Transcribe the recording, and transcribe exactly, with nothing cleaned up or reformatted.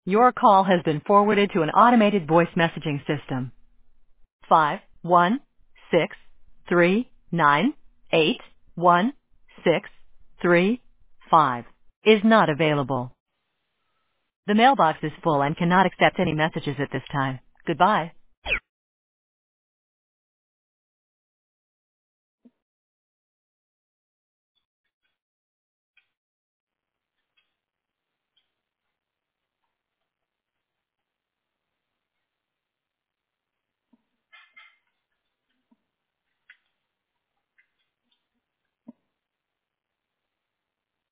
Your call has been forwarded to an automated voice messaging system. Five one six three nine eight one six three five is not available. The mailbox is full and cannot accept any messages at this time. Goodbye.